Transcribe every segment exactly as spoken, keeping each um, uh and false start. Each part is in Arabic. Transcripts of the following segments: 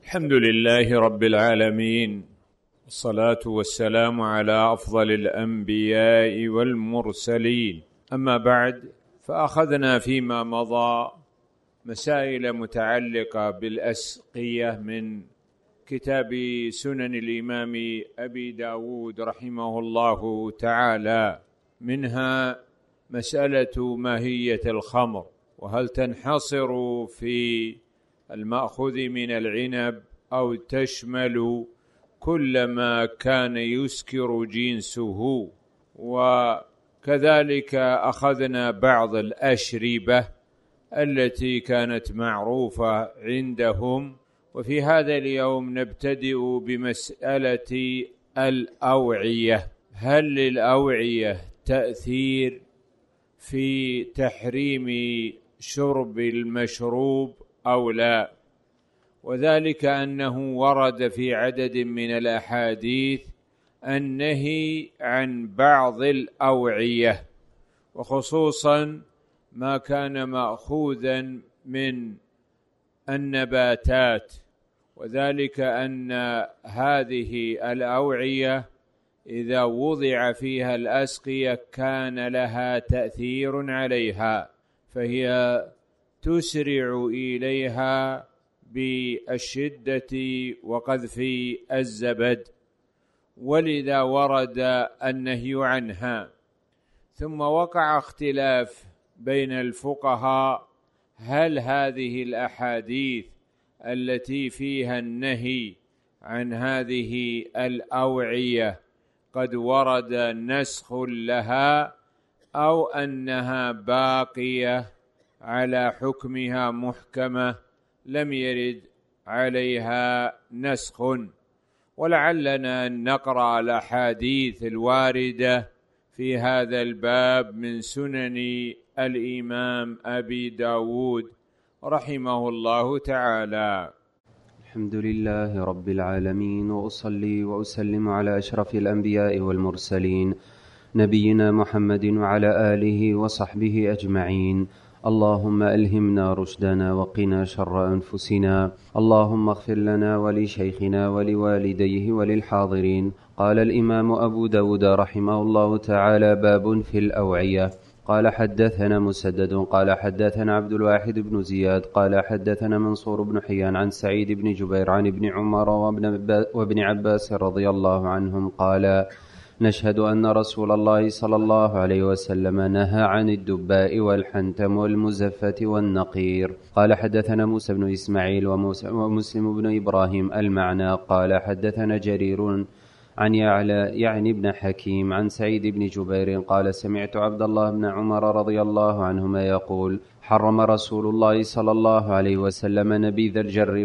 الحمد لله رب العالمين، والصلاة والسلام على أفضل الأنبياء والمرسلين. أما بعد، فأخذنا فيما مضى مسائل متعلقة بالأسقية من كتاب سنن الإمام أبي داود رحمه الله تعالى، منها مسألة ماهية الخمر، وهل تنحصر في المأخوذ من العنب أو تشمل كل ما كان يسكر جنسه. وكذلك أخذنا بعض الأشربة التي كانت معروفة عندهم. وفي هذا اليوم نبتدئ بمسألة الأوعية. هل للأوعية تأثير في تحريم شرب المشروب أو لا؟ وذلك أنه ورد في عدد من الأحاديث النهي عن بعض الأوعية، وخصوصا ما كان مأخوذا من النباتات، وذلك أن هذه الأوعية إذا وضع فيها الأسقية كان لها تأثير عليها، فهي تسرع إليها بالشدة وقذف الزبد، ولذا ورد النهي عنها. ثم وقع اختلاف بين الفقهاء، هل هذه الأحاديث التي فيها النهي عن هذه الأوعية قد ورد نسخ لها، أو أنها باقية على حكمها محكمة لم يرد عليها نسخ؟ ولعلنا نقرأ الأحاديث الواردة في هذا الباب من سنن الإمام أبي داود رحمه الله تعالى. الحمد لله رب العالمين، وأصلي وأسلم على أشرف الأنبياء والمرسلين نبينا محمد وعلى آله وصحبه أجمعين. اللهم ألهمنا رشدنا وقنا شر أنفسنا. اللهم اغفر لنا ولشيخنا ولوالديه وللحاضرين. قال الإمام أبو داود رحمه الله تعالى: باب في الأوعية. قال حدثنا مسدد قال حدثنا عبد الواحد بن زياد قال حدثنا منصور بن حيان عن سعيد بن جبير عن ابن عمر وابن عباس رضي الله عنهم قال: نشهد أن رسول الله صلى الله عليه وسلم نهى عن الدباء والحنتم والمزفة والنقير. قال حدثنا موسى بن إسماعيل ومسلم بن إبراهيم المعنى. قال حدثنا جرير عن يعلى يعني بن حكيم عن سعيد بن جبير قال: سمعت عبد الله بن عمر رضي الله عنهما يقول: حرم رسول الله صلى الله عليه وسلم نبيذ الجر،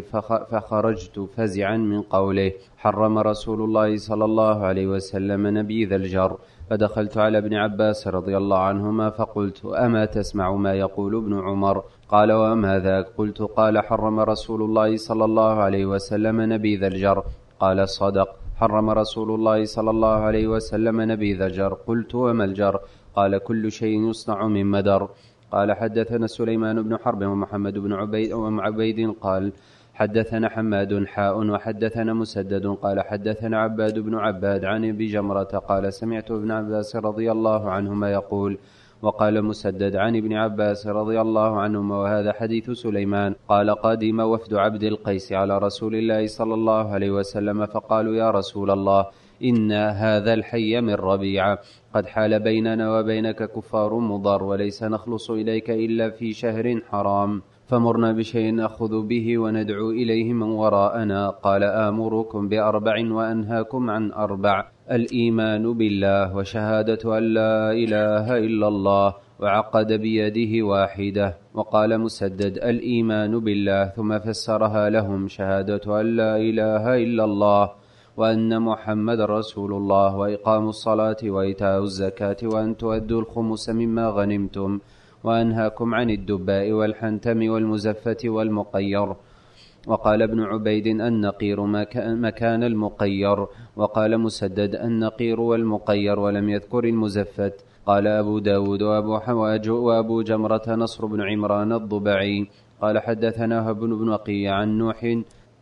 فخرجت فزعا من قوله: حرم رسول الله صلى الله عليه وسلم نبيذ الجر، فدخلت على ابن عباس رضي الله عنهما فقلت: أما تسمع ما يقول ابن عمر؟ قال: وما ذاك؟ قلت: قال: حرم رسول الله صلى الله عليه وسلم نبيذ الجر. قال: صدق، حرم رسول الله صلى الله عليه وسلم نبيذ الجر. قلت: وما الجر؟ قال: كل شيء يصنع من مدر. قال حدثنا سليمان بن حرب ومحمد بن عبيد وعبيد قال حدثنا حماد حاء وحدثنا مسدد قال حدثنا عباد بن عباد عن ابي جمرة قال: سمعت ابن عباس رضي الله عنهما يقول. وقال مسدد عن ابن عباس رضي الله عنهما وهذا حديث سليمان. قال: قدم وفد عبد القيس على رسول الله صلى الله عليه وسلم فقالوا: يا رسول الله، إن هذا الحي من ربيعة قد حال بيننا وبينك كفار مضر، وليس نخلص إليك إلا في شهر حرام، فمرنا بشيء نأخذ به وندعو إليه من وراءنا. قال: آمركم بأربع وأنهاكم عن أربع: الإيمان بالله، وشهادة أن لا إله إلا الله، وعقد بيده واحدة. وقال مسدد: الإيمان بالله، ثم فسرها لهم: شهادة أن لا إله إلا الله وأن محمد رسول الله، وإقام الصلاة وإيتاء الزكاة، وأن تؤدوا الخمس مما غنمتم، وأنهاكم عن الدباء والحنتم والمزفة والمقير. وقال ابن عبيد: النقير مكان المقير. وقال مسدد: النقير والمقير، ولم يذكر المزفت. قال أبو داود وأبو حواج وأبو جمرة نصر بن عمران الضبعي قال حدثنا هب بن بقية عن نوح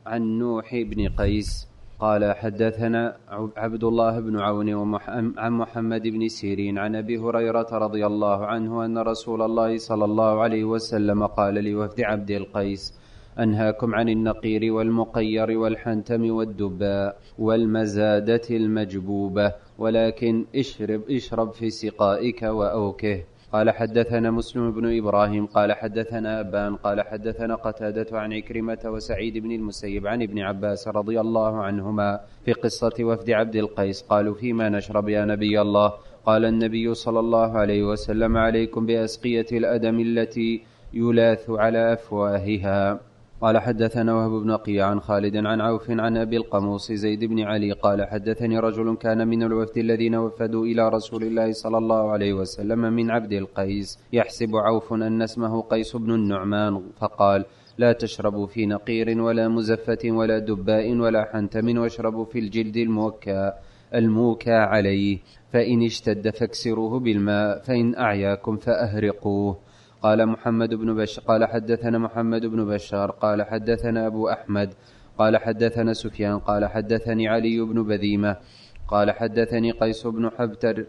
عن نوح بن قيس قال حدثنا عبد الله بن عون عن محمد بن سيرين عن أبي هريرة رضي الله عنه أن رسول الله صلى الله عليه وسلم قال لوفد عبد القيس: أنهاكم عن النقير والمقير والحنتم والدباء والمزادة المجبوبة، ولكن اشرب, اشرب في سقائك وأوكه. قال حدثنا مسلم بن إبراهيم قال حدثنا أبان قال حدثنا قتادة عن عكرمة وسعيد بن المسيب عن ابن عباس رضي الله عنهما في قصة وفد عبد القيس. قالوا: فيما نشرب يا نبي الله؟ قال النبي صلى الله عليه وسلم: عليكم بأسقية الأدم التي يلاث على أفواهها. قال حدثنا وهب بن قيع عن خالد عن عوف عن أبي القموص زيد بن علي قال حدثني رجل كان من الوفد الذين وفدوا إلى رسول الله صلى الله عليه وسلم من عبد القيس، يحسب عوف أن اسمه قيس بن النعمان، فقال: لا تشربوا في نقير ولا مزفة ولا دباء ولا حنتم، واشربوا في الجلد الموكى الموكى عليه، فإن اشتد فاكسروه بالماء، فإن أعياكم فأهرقوه. قال محمد بن بشار قال حدثنا محمد بن بشار قال حدثنا أبو أحمد قال حدثنا سفيان قال حدثني علي بن بذيمة قال حدثني قيس بن حبتر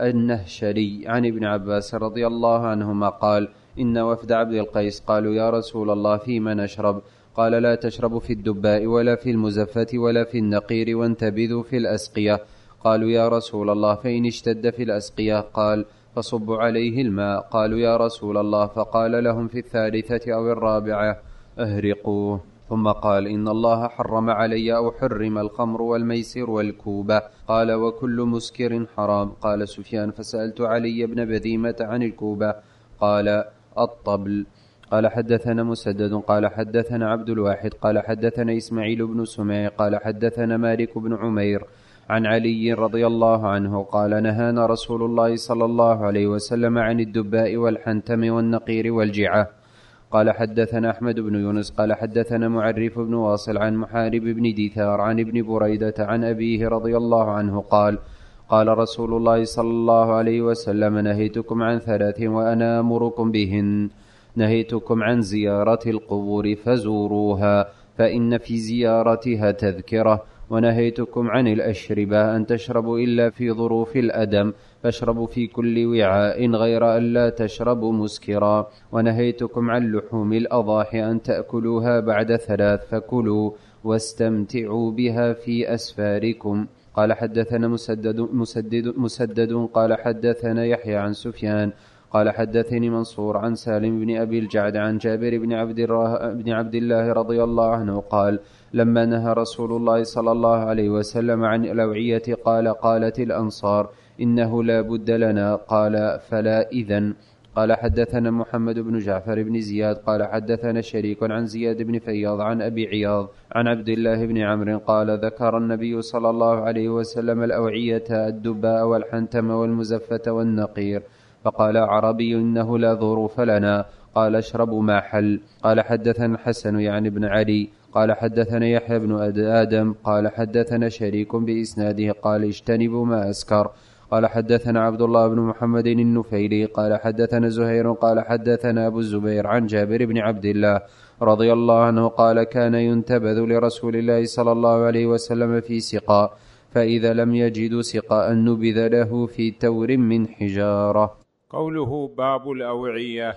النهشلي عن ابن عباس رضي الله عنهما قال: إن وفد عبد القيس قالوا: يا رسول الله فيما نشرب؟ قال: لا تشربوا في الدباء ولا في المزفة ولا في النقير، وانتبذوا في الأسقية. قالوا: يا رسول الله فإن اشتد في الأسقية؟ قال: فصبوا عليه الماء. قالوا: يا رسول الله. فقال لهم في الثالثة أو الرابعة: أهرقوه. ثم قال: إن الله حرم علي أو حرم الخمر والميسر والكوبة. قال: وكل مسكر حرام. قال سفيان: فسألت علي بن بذيمة عن الكوبة، قال: الطبل. قال حدثنا مسدد قال حدثنا عبد الواحد قال حدثنا إسماعيل بن سميع قال حدثنا مالك بن عمير عن علي رضي الله عنه قال: نهانا رسول الله صلى الله عليه وسلم عن الدباء والحنتم والنقير والجعة. قال حدثنا أحمد بن يونس قال حدثنا معرف بن واصل عن محارب بن ديثار عن ابن بريدة عن أبيه رضي الله عنه قال: قال رسول الله صلى الله عليه وسلم: نهيتكم عن ثلاث وأنا أمركم بهن. نهيتكم عن زيارة القبور فزوروها، فإن في زيارتها تذكرة. ونهيتكم عن الأشربة أن تشربوا إلا في ظروف الأدم، فاشربوا في كل وعاء غير أن لا تشربوا مسكرا. ونهيتكم عن لحوم الأضاحي أن تأكلوها بعد ثلاث، فكلوا واستمتعوا بها في أسفاركم. قال حدثنا مسدد, مسدد, مسدد قال حدثنا يحيى عن سفيان قال حدثني منصور عن سالم بن أبي الجعد عن جابر بن عبد, بن عبد الله رضي الله عنه قال: لما نهى رسول الله صلى الله عليه وسلم عن الأوعية قال: قالت الأنصار: إنه لا بد لنا. قال: فلا إذن. قال حدثنا محمد بن جعفر بن زياد قال حدثنا شريك عن زياد بن فياض عن أبي عياض عن عبد الله بن عمرو قال: ذكر النبي صلى الله عليه وسلم الأوعية الدباء والحنتم والمزفة والنقير، فقال عربي: إنه لا ظروف لنا. قال: اشربوا ما حل. قال حدثنا الحسن يعني بن علي قال حدثنا يحيى بن آدم قال حدثنا شريك بإسناده قال: اجتنبوا ما أسكر. قال حدثنا عبد الله بن محمد النفيلي قال حدثنا زهير قال حدثنا أبو الزبير عن جابر بن عبد الله رضي الله عنه قال: كان ينتبذ لرسول الله صلى الله عليه وسلم في سقاء، فإذا لم يجدوا سقاء نبذ له في تور من حجارة. قوله باب الأوعية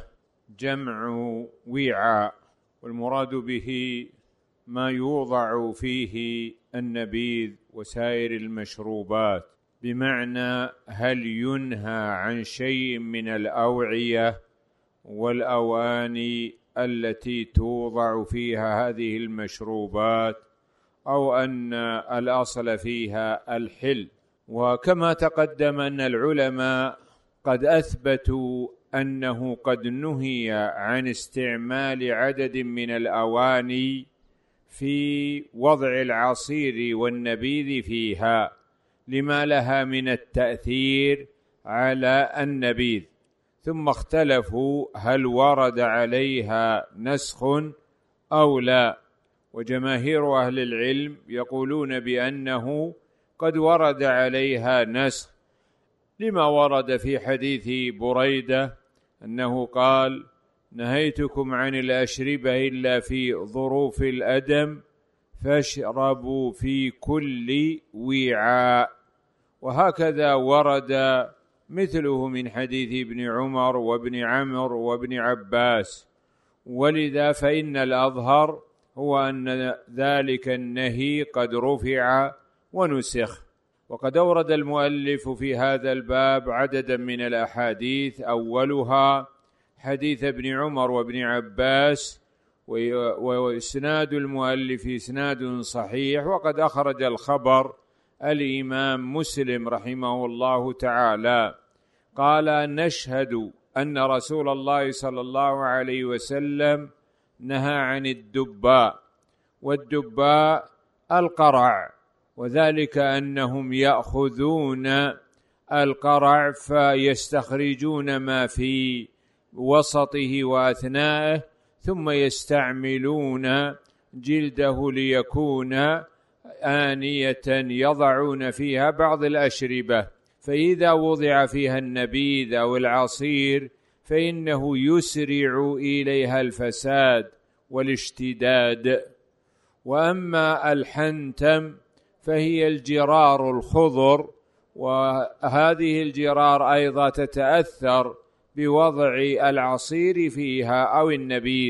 جمع وعاء، والمراد به ما يوضع فيه النبيذ وسائر المشروبات، بمعنى هل ينهى عن شيء من الأوعية والأواني التي توضع فيها هذه المشروبات، أو أن الأصل فيها الحل. وكما تقدم أن العلماء قد أثبتوا أنه قد نهي عن استعمال عدد من الأواني في وضع العصير والنبيذ فيها لما لها من التأثير على النبيذ، ثم اختلفوا هل ورد عليها نسخ أو لا، وجماهير أهل العلم يقولون بأنه قد ورد عليها نسخ، لما ورد في حديث بريدة أنه قال: نهيتكم عن الأشربة إلا في ظروف الأدم، فاشربوا في كل وعاء. وهكذا ورد مثله من حديث ابن عمر وابن عمرو وابن عباس. ولذا فإن الأظهر هو أن ذلك النهي قد رفع ونسخ. وقد أورد المؤلف في هذا الباب عددا من الأحاديث، أولها حديث ابن عمر وابن عباس، وإسناد المؤلف إسناد صحيح. وقد أخرج الخبر الإمام مسلم رحمه الله تعالى، قال: نشهد أن رسول الله صلى الله عليه وسلم نهى عن الدباء. والدباء القرع، وذلك أنهم يأخذون القرع فيستخرجون ما في وسطه وأثنائه، ثم يستعملون جلده ليكون آنية يضعون فيها بعض الأشربة، فإذا وضع فيها النبيذ أو العصير فإنه يسرع إليها الفساد والاشتداد. وأما الحنتم فهي الجرار الخضر، وهذه الجرار أيضا تتأثر بوضع العصير فيها أو النبيذ.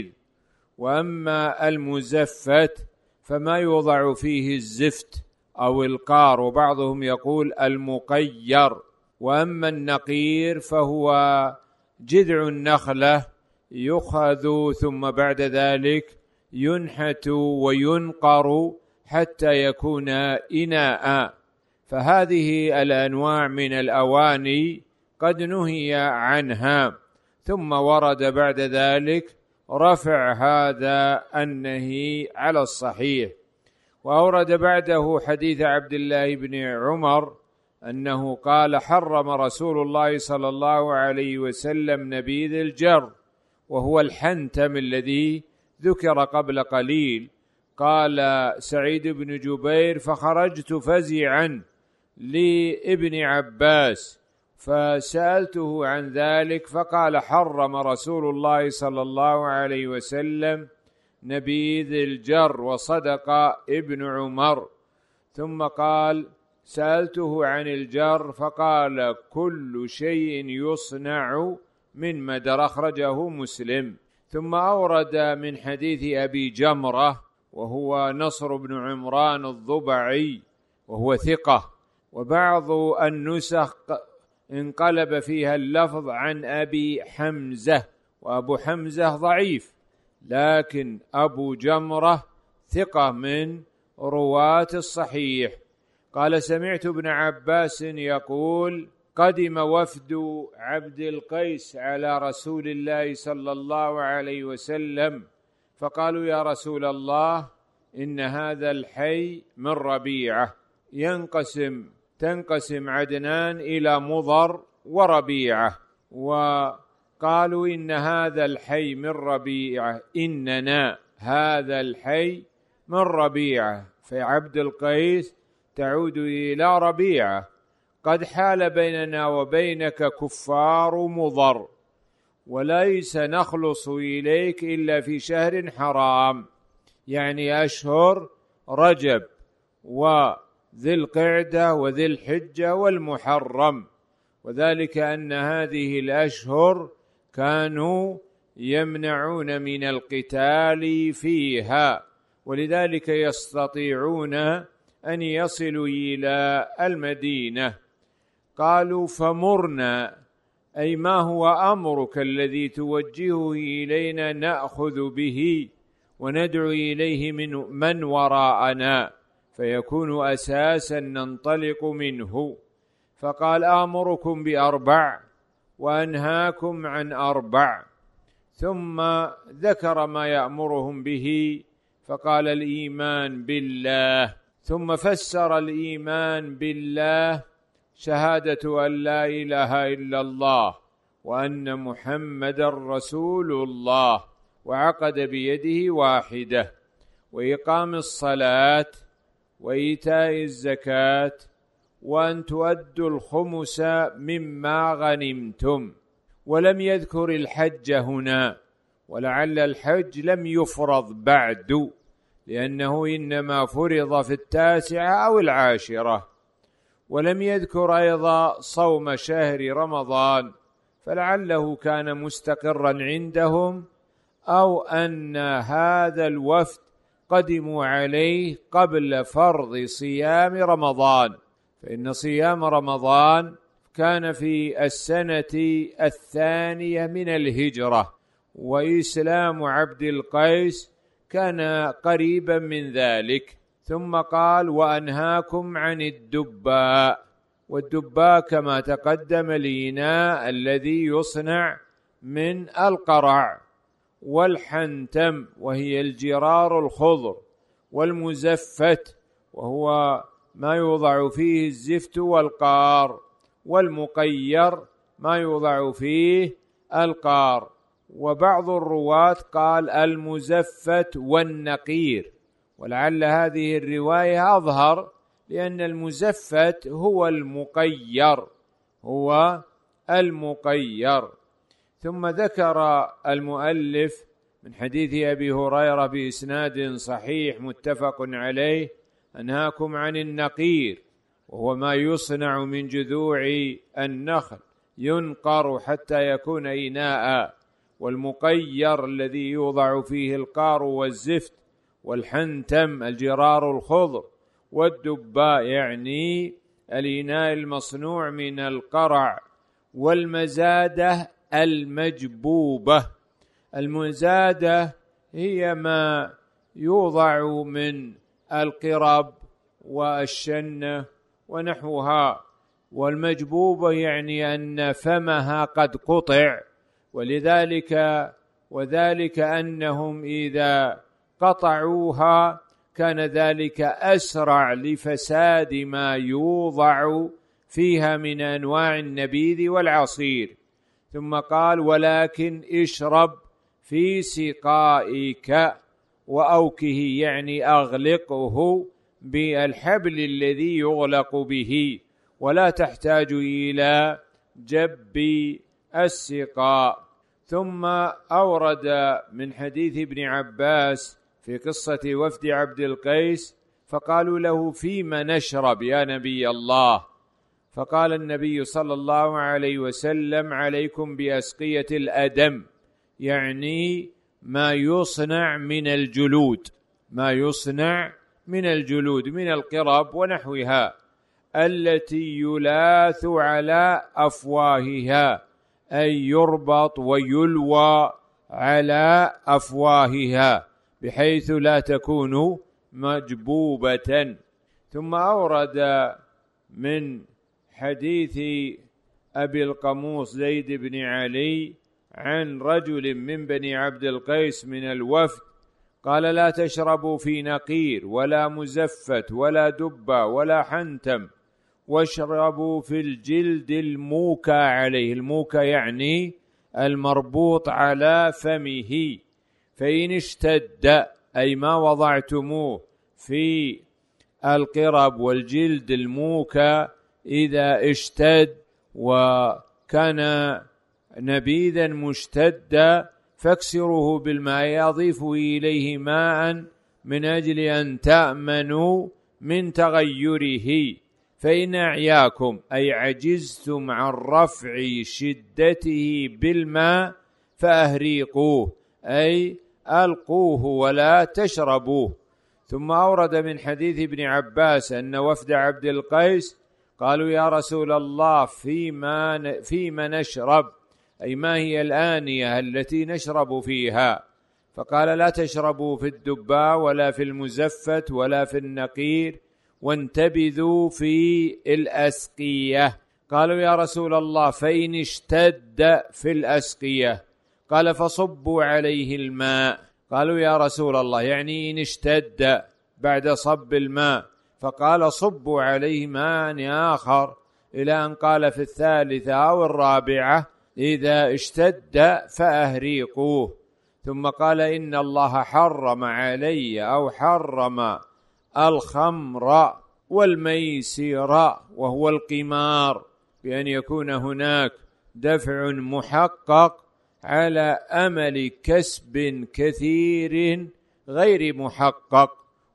وأما المزفت فما يوضع فيه الزفت أو القار، وبعضهم يقول المقير. وأما النقير فهو جذع النخلة يؤخذ ثم بعد ذلك ينحت وينقر حتى يكون إناء. فهذه الأنواع من الأواني قد نهي عنها، ثم ورد بعد ذلك رفع هذا النهي على الصحيح. وأورد بعده حديث عبد الله بن عمر أنه قال: حرم رسول الله صلى الله عليه وسلم نبيذ الجر، وهو الحنتم الذي ذكر قبل قليل. قال سعيد بن جبير: فخرجت فزعا لابن عباس فسألته عن ذلك، فقال: حرم رسول الله صلى الله عليه وسلم نبيذ الجر، وصدق ابن عمر. ثم قال: سألته عن الجر فقال: كل شيء يصنع من مدر، أخرجه مسلم. ثم أورد من حديث أبي جمرة وهو نصر بن عمران الضبعي وهو ثقة، وبعض النسخ انقلب فيها اللفظ عن أبي حمزة، وأبو حمزة ضعيف، لكن أبو جمرة ثقة من رواة الصحيح. قال: سمعت ابن عباس يقول: قدم وفد عبد القيس على رسول الله صلى الله عليه وسلم فقالوا: يا رسول الله، إن هذا الحي من ربيعة، ينقسم تنقسم عدنان إلى مضر وربيعة. وقالوا: إن هذا الحي من ربيعة، إننا هذا الحي من ربيعة، فعبد القيس تعود إلى ربيعة. قد حال بيننا وبينك كفار مضر، وليس نخلص إليك إلا في شهر حرام، يعني أشهر رجب وذي القعدة وذي الحجة والمحرم. وذلك أن هذه الأشهر كانوا يمنعون من القتال فيها، ولذلك يستطيعون أن يصلوا إلى المدينة. قالوا: فمرنا، أي ما هو أمرك الذي توجهه إلينا نأخذ به وندعو إليه من من وراءنا، فيكون أساسا ننطلق منه. فقال: آمركم بأربع وأنهاكم عن أربع. ثم ذكر ما يأمرهم به، فقال: الإيمان بالله. ثم فسر الإيمان بالله شهادة أن لا إله إلا الله وأن محمد رسول الله، وعقد بيده واحدة، وإقام الصلاة وإيتاء الزكاة، وأن تؤدوا الخمس مما غنمتم. ولم يذكر الحج هنا، ولعل الحج لم يفرض بعد، لأنه إنما فرض في التاسعة أو العاشرة، ولم يذكر أيضا صوم شهر رمضان، فلعله كان مستقرا عندهم، أو أن هذا الوفد قدموا عليه قبل فرض صيام رمضان، فإن صيام رمضان كان في السنة الثانية من الهجرة، وإسلام عبد القيس كان قريبا من ذلك. ثم قال: وأنهاكم عن الدباء. والدباء كما تقدم الإناء الذي يصنع من القرع، والحنتم وهي الجرار الخضر، والمزفت وهو ما يوضع فيه الزفت والقار، والمقير ما يوضع فيه القار. وبعض الرواة قال المزفت والنقير، ولعل هذه الرواية أظهر، لأن المزفت هو المقير هو المقير. ثم ذكر المؤلف من حديث أبي هريرة بإسناد صحيح متفق عليه: أنهاكم عن النقير، وهو ما يصنع من جذوع النخل ينقر حتى يكون إناء، والمقير الذي يوضع فيه القار والزفت، والحنتم الجرار الخضر، والدباء يعني الإناء المصنوع من القرع، والمزادة المجبوبة. المزادة هي ما يوضع من القرب والشنة ونحوها، والمجبوبة يعني أن فمها قد قطع، ولذلك وذلك أنهم إذا قطعوها كان ذلك أسرع لفساد ما يوضع فيها من أنواع النبيذ والعصير. ثم قال: ولكن اشرب في سقائك وأوكه، يعني أغلقه بالحبل الذي يغلق به، ولا تحتاج إلى جب السقاء. ثم أورد من حديث ابن عباس في قصة وفد عبد القيس، فقالوا له: فيما نشرب يا نبي الله؟ فقال النبي صلى الله عليه وسلم: عليكم بأسقية الأدم، يعني ما يصنع من الجلود ما يصنع من الجلود من القرب ونحوها، التي يلاث على أفواهها، أي يربط ويلوى على أفواهها بحيث لا تكون مجبوبة. ثم أورد من حديث أبي القموص زيد بن علي عن رجل من بني عبد القيس من الوفد قال: لا تشربوا في نقير ولا مزفت ولا دبة ولا حنتم، واشربوا في الجلد الموكى عليه. الموكى يعني المربوط على فمه، فإن اشتد، أي ما وضعتموه في القرب والجلد الموكى، إذا اشتد وكان نبيذا مشتدا فاكسروه بالماء، أضيفوا إليه ماء من أجل أن تأمنوا من تغيره. فإن أعياكم، أي عجزتم عن رفع شدته بالماء، فأهريقوه، أي ألقوه ولا تشربوه. ثم أورد من حديث ابن عباس أن وفد عبد القيس قالوا: يا رسول الله، فيما, فيما نشرب، أي ما هي الآنية التي نشرب فيها؟ فقال: لا تشربوا في الدباء ولا في المزفت ولا في النقير، وانتبذوا في الأسقية. قالوا: يا رسول الله، فإن اشتد في الأسقية؟ قال: فصبوا عليه الماء. قالوا: يا رسول الله، يعني إن اشتد بعد صب الماء؟ فقال: صبوا عليه ماء آخر، إلى أن قال في الثالثة أو الرابعة: إذا اشتد فأهريقوه. ثم قال: إن الله حرم علي أو حرم الخمر والميسر، وهو القمار، بأن يكون هناك دفع محقق على أمل كسب كثير غير محقق.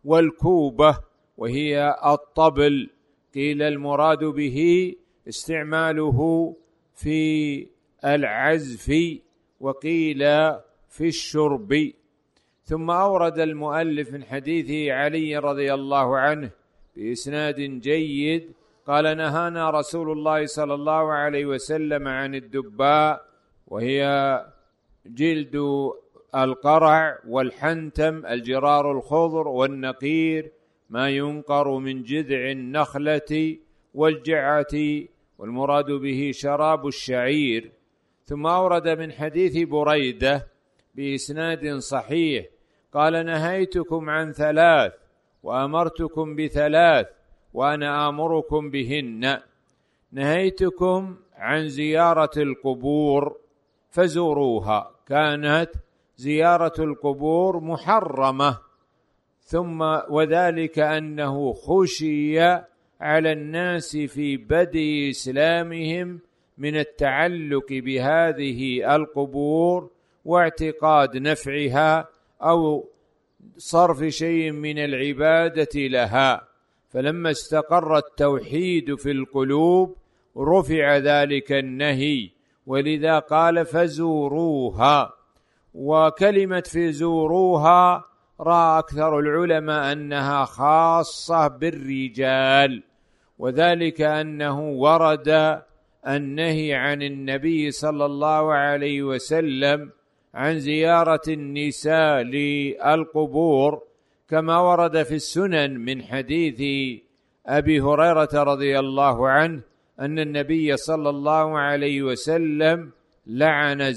والكوبة وهي الطبل، قيل المراد به استعماله في العزف وقيل في الشرب. ثم أورد المؤلف من حديث علي رضي الله عنه بإسناد جيد قال: نهانا رسول الله صلى الله عليه وسلم عن الدباء، وهي جلد القرع والحنتم الجرار الخضر والنقير، ما ينقر من جذع النخلة والجعة، والمراد به شراب الشعير. ثم أورد من حديث بريدة بإسناد صحيح قال: نهيتكم عن ثلاث وأمرتكم بثلاث وأنا آمركم بهن. نهيتكم عن زيارة القبور فزوروها، كانت زيارة القبور محرمة، ثم وذلك أنه خشي على الناس في بدء إسلامهم من التعلق بهذه القبور واعتقاد نفعها أو صرف شيء من العبادة لها، فلما استقر التوحيد في القلوب رفع ذلك النهي، ولذا قال: فزوروها. وكلمة فزوروها رأى أكثر العلماء أنها خاصة بالرجال، وذلك أنه ورد النهي عن النبي صلى الله عليه وسلم عن زيارة النساء للقبور، كما ورد في السنن من حديث أبي هريرة رضي الله عنه أن النبي صلى الله عليه وسلم لعن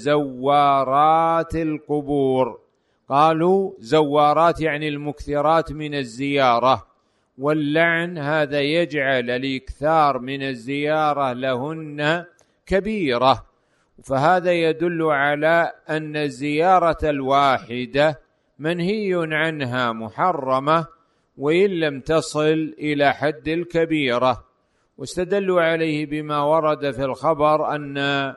زوارات القبور. قالوا زوارات يعني المكثرات من الزيارة، واللعن هذا يجعل الإكثار من الزيارة لهن كبيرة، فهذا يدل على أن الزيارة الواحدة منهي عنها محرمة وإن لم تصل إلى حد الكبيرة. واستدلوا عليه بما ورد في الخبر أن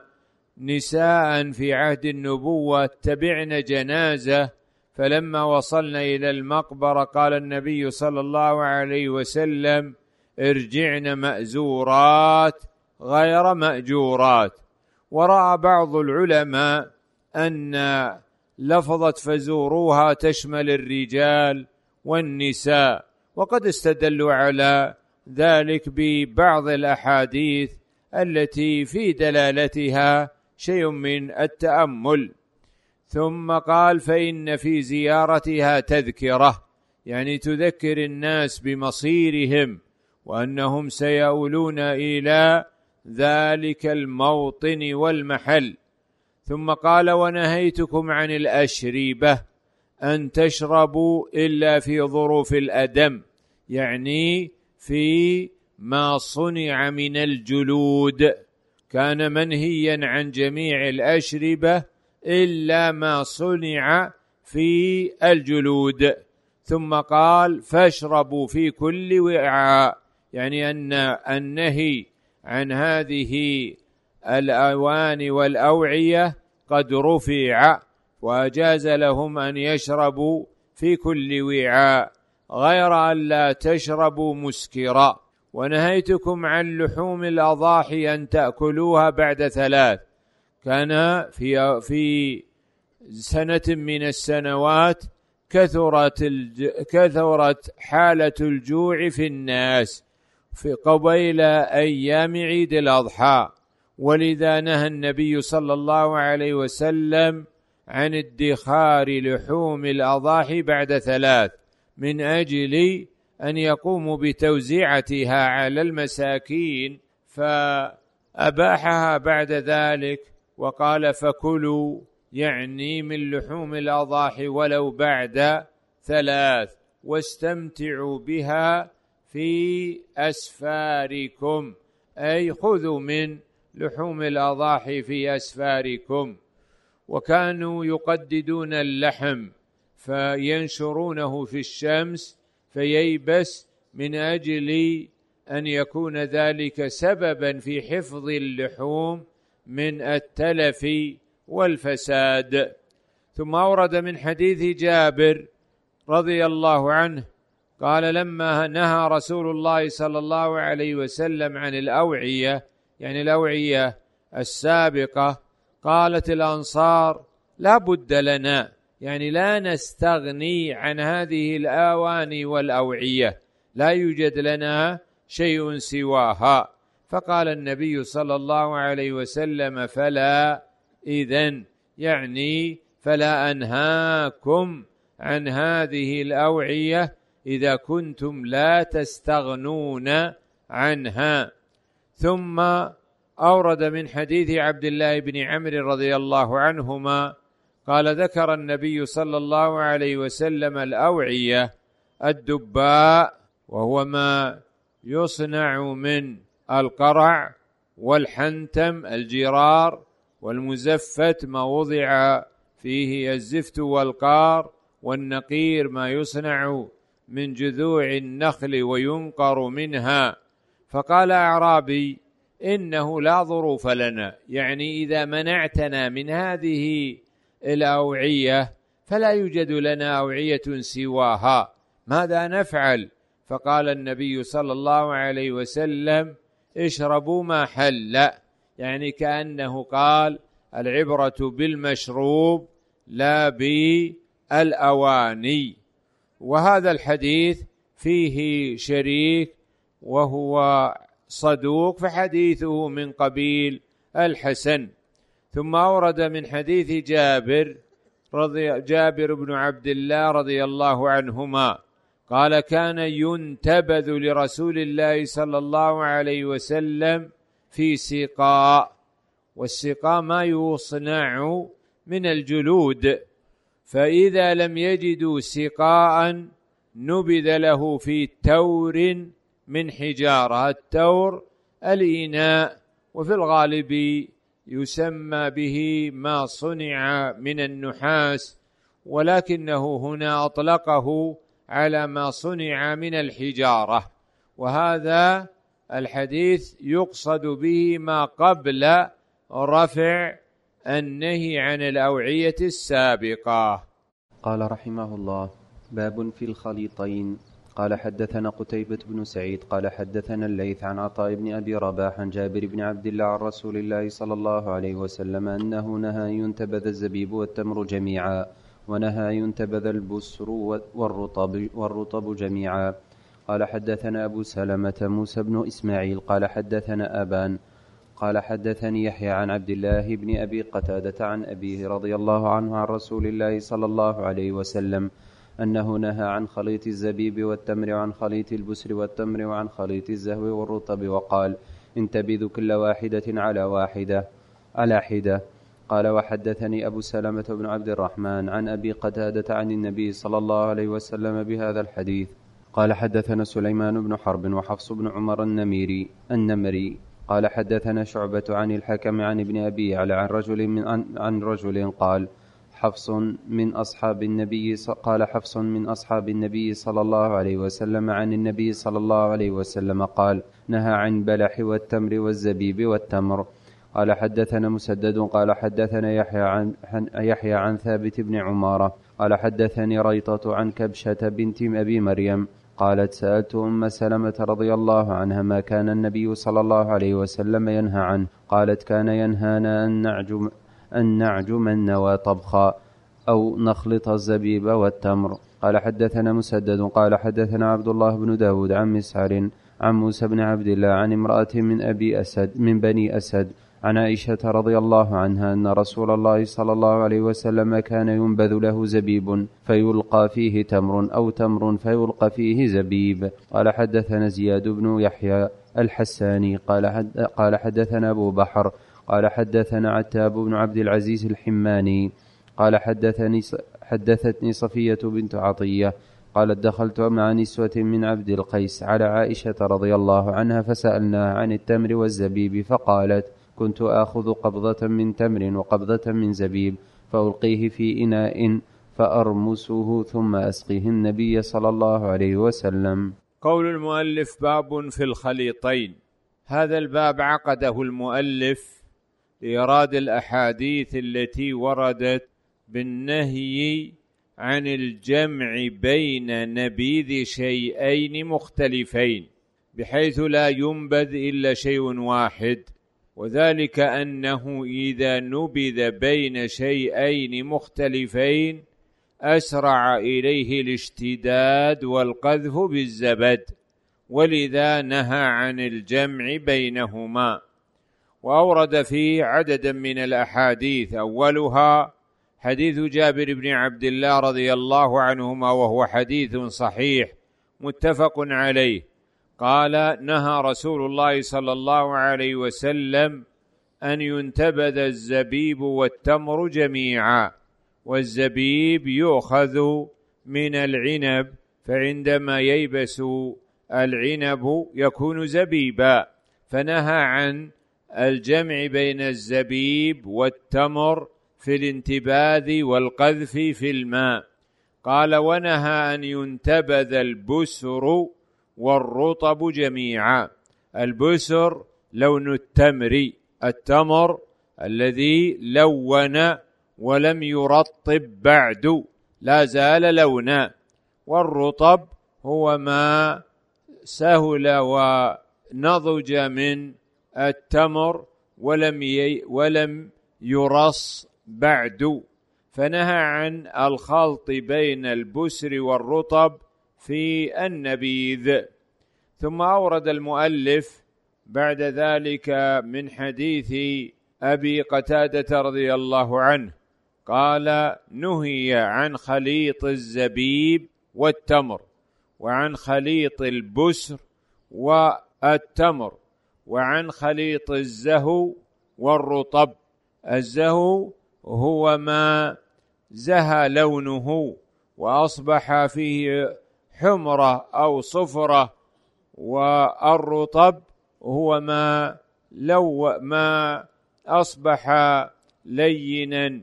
نساء في عهد النبوة تبعن جنازة، فلما وصلنا إلى المقبرة قال النبي صلى الله عليه وسلم: ارجعن مأزورات غير مأجورات. ورأى بعض العلماء أن لفظة فزوروها تشمل الرجال والنساء، وقد استدلوا على ذلك ببعض الأحاديث التي في دلالتها شيء من التأمل. ثم قال: فإن في زيارتها تذكرة، يعني تذكر الناس بمصيرهم وأنهم سيؤولون إلى ذلك الموطن والمحل. ثم قال: ونهيتكم عن الأشربة أن تشربوا إلا في ظروف الأدم، يعني في ما صنع من الجلود، كان منهيا عن جميع الأشربة إلا ما صنع في الجلود. ثم قال: فاشربوا في كل وعاء، يعني أن النهي عن هذه الأواني والأوعية قد رفع، وأجاز لهم أن يشربوا في كل وعاء، غير أن لا تشربوا مسكرا. ونهيتكم عن لحوم الأضاحي أن تأكلوها بعد ثلاث. كان في في سنة من السنوات كثرت كثرت حالة الجوع في الناس في قبيل أيام عيد الأضحى، ولذا نهى النبي صلى الله عليه وسلم عن ادخار لحوم الأضاحي بعد ثلاث، من أجل أن يقوموا بتوزيعتها على المساكين، فأباحها بعد ذلك وقال: فكلوا، يعني من لحوم الأضاحي ولو بعد ثلاث، واستمتعوا بها في أسفاركم، أي خذوا من لحوم الأضاحي في أسفاركم. وكانوا يقددون اللحم فينشرونه في الشمس فييبس، من أجل أن يكون ذلك سببا في حفظ اللحوم من التلف والفساد. ثم أورد من حديث جابر رضي الله عنه قال لما نهى رسول الله صلى الله عليه وسلم عن الأوعية، يعني الأوعية السابقة، قالت الأنصار لا بد لنا، يعني لا نستغني عن هذه الآواني والأوعية، لا يوجد لنا شيء سواها. فقال النبي صلى الله عليه وسلم فلا إذن، يعني فلا أنهاكم عن هذه الأوعية إذا كنتم لا تستغنون عنها. ثم أورد من حديث عبد الله بن عمرو رضي الله عنهما قال ذكر النبي صلى الله عليه وسلم الأوعية الدباء، وهو ما يصنع من القرع والحنتم الجرار، والمزفت ما وضع فيه الزفت والقار، والنقير ما يصنع من جذوع النخل وينقر منها. فقال أعرابي إنه لا ظروف لنا، يعني إذا منعتنا من هذه الأوعية فلا يوجد لنا أوعية سواها، ماذا نفعل؟ فقال النبي صلى الله عليه وسلم اشربوا ما حل، يعني كأنه قال العبرة بالمشروب لا بالأواني. وهذا الحديث فيه شريك وهو صدوق، فحديثه من قبيل الحسن. ثم أورد من حديث جابر رضي جابر بن عبد الله رضي الله عنهما قال كان ينتبذ لرسول الله صلى الله عليه وسلم في سقاء، والسقاء ما يصنع من الجلود، فإذا لم يجدوا سقاء نبذ له في تور من حجارة. التور الإناء، وفي الغالب يسمى به ما صنع من النحاس، ولكنه هنا أطلقه على ما صنع من الحجارة. وهذا الحديث يقصد به ما قبل رفع النهي عن الأوعية السابقة. قال رحمه الله: باب في الخليطين. قال حدثنا قتيبة بن سعيد قال حدثنا الليث عن عطاء بن أبي رباح عن جابر بن عبد الله عن رسول الله صلى الله عليه وسلم أنه نهى ينتبذ الزبيب والتمر جميعا، ونهى ينتبذ البسر والرطب, والرطب جميعا. قال حدثنا أبو سلمة موسى بن إسماعيل قال حدثنا أبان قال حدثني يحيى عن عبد الله بن أبي قتادة عن أبيه رضي الله عنه عن رسول الله صلى الله عليه وسلم أنه نهى عن خليط الزبيب والتمر وعن خليط البسر والتمر وعن خليط الزهو والرطب، وقال: انتبذوا كل واحدة على واحدة على حدة. قال: وحدثني أبو سلمة بن عبد الرحمن عن أبي قتادة عن النبي صلى الله عليه وسلم بهذا الحديث. قال حدثنا سليمان بن حرب وحفص بن عمر النميري النمري قال حدثنا شعبة عن الحكم عن ابن أبي على عن رجل من عن, عن رجل قال: حفص من أصحاب النبي قال حفص من أصحاب النبي صلى الله عليه وسلم عن النبي صلى الله عليه وسلم قال: نهى عن بلح والتمر والزبيب والتمر. قال حدثنا مسدد قال حدثنا يحيى عن يحيى عن ثابت بن عمارة قال حدثني ريطة عن كبشة بنت أبي مريم قالت: سألت أم سلمة رضي الله عنها ما كان النبي صلى الله عليه وسلم ينهى عنه؟ قالت: كان ينهانا أن نعجم أن نعجم النوى طبخا أو نخلط الزبيب والتمر. قال حدثنا مسدد قال حدثنا عبد الله بن داود عن مسعر عن موسى بن عبد الله عن امرأة من أبي أسد من بني أسد عن عائشة رضي الله عنها أن رسول الله صلى الله عليه وسلم كان ينبذ له زبيب فيلقى فيه تمر أو تمر فيلقى فيه زبيب. قال حدثنا زياد بن يحيى الحساني قال حد قال حدثنا أبو بحر قال حدثنا عتاب بن عبد العزيز الحماني قال حدثني حدثتني صفية بنت عطية قالت: دخلت مع نسوة من عبد القيس على عائشة رضي الله عنها فسألناها عن التمر والزبيب، فقالت: كنت آخذ قبضة من تمر وقبضة من زبيب فألقيه في إناء فأرمسه ثم أسقيه النبي صلى الله عليه وسلم. قول المؤلف: باب في الخليطين. هذا الباب عقده المؤلف لإيراد الأحاديث التي وردت بالنهي عن الجمع بين نبيذ شيئين مختلفين بحيث لا ينبذ إلا شيء واحد، وذلك أنه إذا نبذ بين شيئين مختلفين أسرع إليه الاشتداد والقذف بالزبد، ولذا نهى عن الجمع بينهما. وأورد فيه عددا من الأحاديث، أولها حديث جابر بن عبد الله رضي الله عنهما، وهو حديث صحيح متفق عليه، قال: نهى رسول الله صلى الله عليه وسلم أن ينتبذ الزبيب والتمر جميعا، والزبيب يؤخذ من العنب، فعندما ييبس العنب يكون زبيبا، فنهى عن الجمع بين الزبيب والتمر في الانتباذ والقذف في الماء. قال: ونهى أن ينتبذ البسر والرطب جميعا. البسر لون التمر، التمر الذي لون ولم يرطب بعد، لا زال لونا، والرطب هو ما سهل ونضج من التمر ولم ي... ولم يرص بعد، فنهى عن الخلط بين البسر والرطب في النبيذ. ثم أورد المؤلف بعد ذلك من حديث أبي قتادة رضي الله عنه قال: نهي عن خليط الزبيب والتمر، وعن خليط البسر والتمر، وعن خليط الزهو والرطب. الزهو هو ما زهى لونه وأصبح فيه حمرة أو صفرة، والرطب هو ما لو ما أصبح لينا.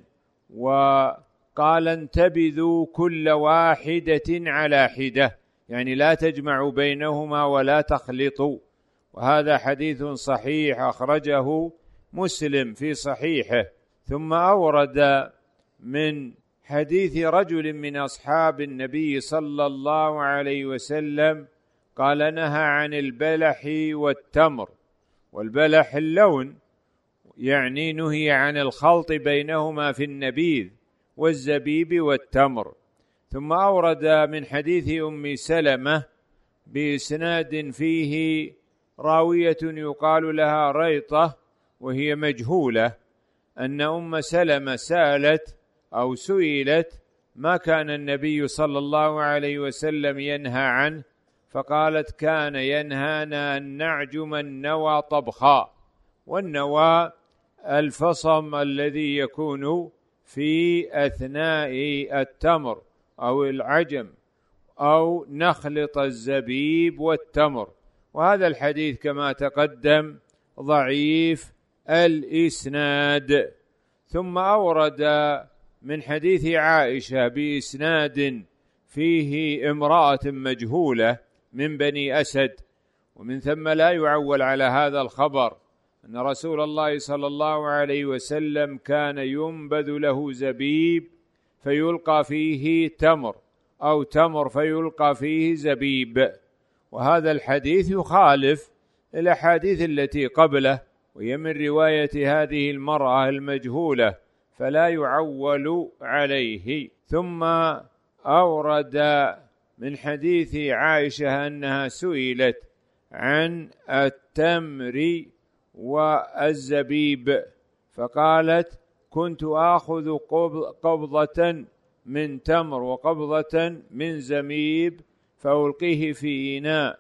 وقال: انتبذوا كل واحدة على حدة، يعني لا تجمعوا بينهما ولا تخلطوا. وهذا حديث صحيح أخرجه مسلم في صحيحه. ثم أورد من حديث رجل من أصحاب النبي صلى الله عليه وسلم قال: نهى عن البلح والتمر. والبلح اللون، يعني نهي عن الخلط بينهما في النبيذ، والزبيب والتمر. ثم أورد من حديث أم سلمة بإسناد فيه راوية يقال لها ريطة وهي مجهولة، أن أم سلمة سألت أو سئلت ما كان النبي صلى الله عليه وسلم ينهى عنه، فقالت: كان ينهانا أن نعجم النوى طبخا. والنوى الفصم الذي يكون في أثناء التمر أو العجم، أو نخلط الزبيب والتمر. وهذا الحديث كما تقدم ضعيف الإسناد. ثم أورد من حديث عائشة بإسناد فيه امرأة مجهولة من بني أسد، ومن ثم لا يعول على هذا الخبر، أن رسول الله صلى الله عليه وسلم كان ينبذ له زبيب فيلقى فيه تمر، أو تمر فيلقى فيه زبيب. وهذا الحديث يخالف الأحاديث التي قبله، وهي من رواية هذه المرأة المجهولة، فلا يعول عليه. ثم أورد من حديث عائشة أنها سئلت عن التمر والزبيب، فقالت: كنت آخذ قبضة من تمر وقبضة من زبيب فألقيه في إناء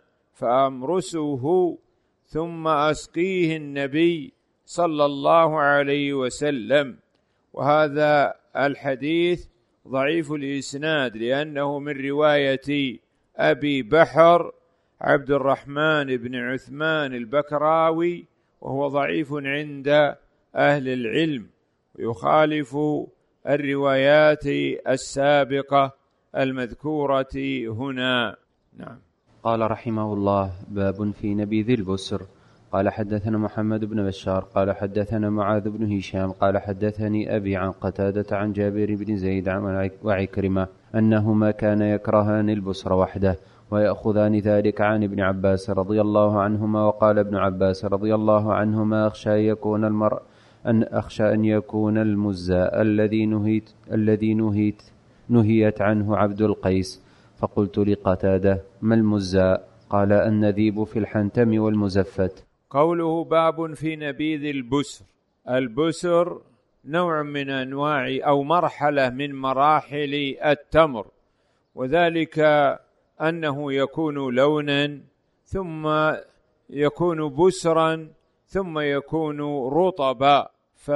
فأمرسه ثم أسقيه النبي صلى الله عليه وسلم. وهذا الحديث ضعيف الإسناد، لأنه من رواية أبي بحر عبد الرحمن بن عثمان البكراوي، وهو ضعيف عند أهل العلم، ويخالف الروايات السابقة المذكورة هنا. نعم. قال رحمه الله: باب في نبيذ البسر. قال: حدثنا محمد بن بشار قال حدثنا معاذ بن هشام قال حدثني أبي عن قتادة عن جابر بن زيد وعكرمة أنهما كانا يكرهان البسر وحده ويأخذان ذلك عن ابن عباس رضي الله عنهما. وقال ابن عباس رضي الله عنهما أخشى يكون المرء أن أخشى أن يكون المزاء الذي نهيت الذي نهيت نهيت عنه عبد القيس. فقلت لقتادة: ما المزاء؟ قال: النذيب في الحنتم والمزفت. قوله باب في نبيذ البسر. البسر نوع من أنواع أو مرحلة من مراحل التمر، وذلك أنه يكون لونا ثم يكون بسرا ثم يكون رطبا،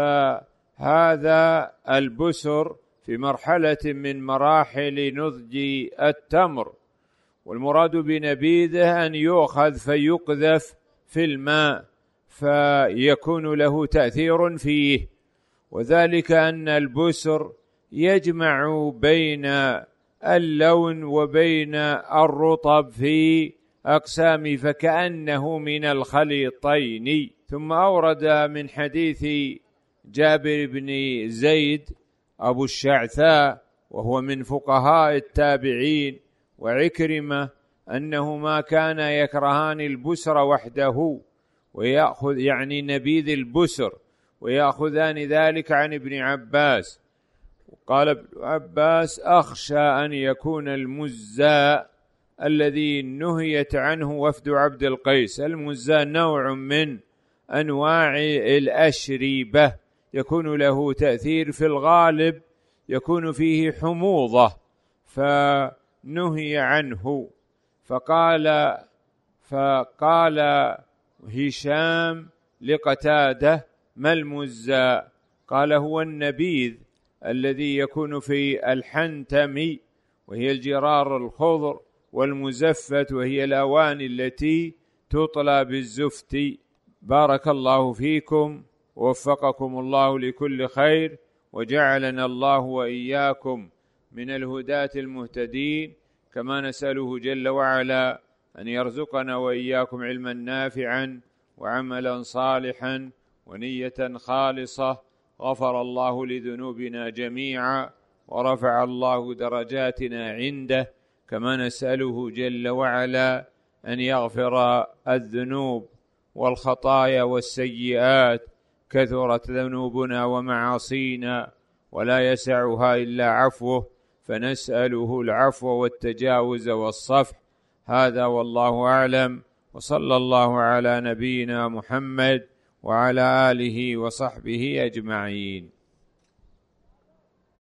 فهذا البسر في مرحلة من مراحل نضج التمر، والمراد بنبيذه أن يؤخذ فيقذف في الماء فيكون له تأثير فيه، وذلك أن البسر يجمع بين اللون وبين الرطب في أقسام فكأنه من الخليطين. ثم أورد من حديث جابر بن زيد أبو الشعثاء وهو من فقهاء التابعين وعكرمة أنهما كانا يكرهان البسر وحده ويأخذ يعني نبيذ البسر ويأخذان ذلك عن ابن عباس. قال ابن عباس: أخشى أن يكون المزاء الذي نهيت عنه وفد عبد القيس. المزاء نوع من أنواع الأشربة يكون له تأثير، في الغالب يكون فيه حموضة فنهي عنه. فقال فقال هشام لقتادة: ما المزاء؟ قال: هو النبيذ الذي يكون في الحنتم وهي الجرار الخضر، والمزفت وهي الأواني التي تطلى بالزفت. بارك الله فيكم ووفقكم الله لكل خير، وجعلنا الله وإياكم من الهداة المهتدين، كما نسأله جل وعلا أن يرزقنا وإياكم علما نافعا وعملا صالحا ونية خالصة. غفر الله لذنوبنا جميعا ورفع الله درجاتنا عنده، كما نسأله جل وعلا أن يغفر الذنوب والخطايا والسيئات. كثرت ذنوبنا ومعاصينا ولا يسعها إلا عفوه، فنسأله العفو والتجاوز والصفح. هذا والله أعلم، وصلى الله على نبينا محمد وعلى آله وصحبه أجمعين.